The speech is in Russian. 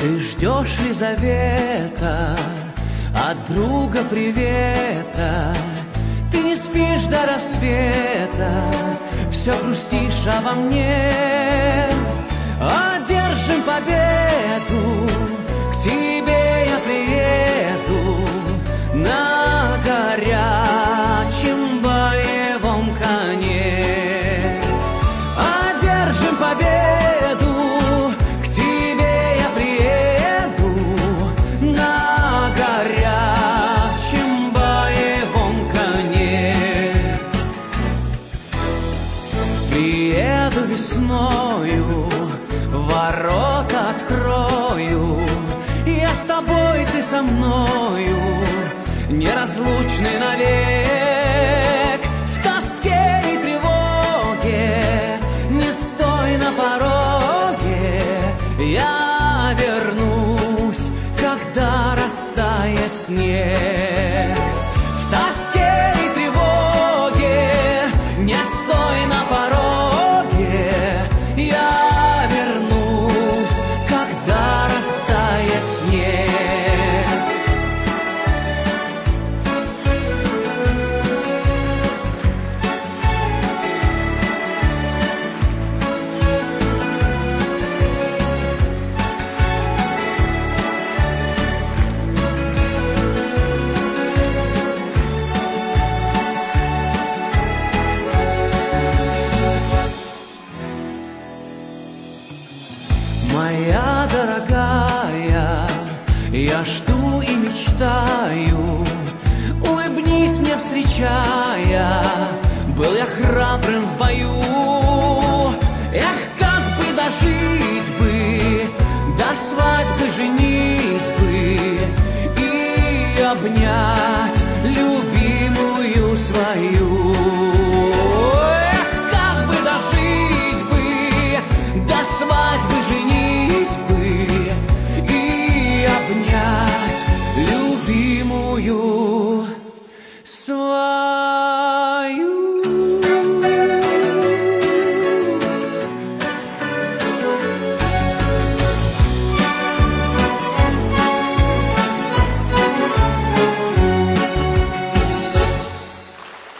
Ты ждешь Лизавета от друга привета. Ты не спишь до рассвета, все грустишь обо мне. Одержим победу, к тебе я приеду на горячем боевом коне. Одержим победу, к тебе я приеду на горячем боевом коне. Приеду весною, ворота открою, я с тобой, ты со мною, неразлучны навек. В тоске и тревоге не стой на пороге, я вернусь, когда растает снег. В тоске и тревоге не стой на пороге, я вернусь, когда растает снег. Моя дорогая, я жду и мечтаю, улыбнись мне, встречая. Был я храбрым в бою, эх, как бы дожить бы, до свадьбы женить бы и обнять любимую свою. Эх, как бы дожить бы, до свадьбы женить бы и обнять любимую свою.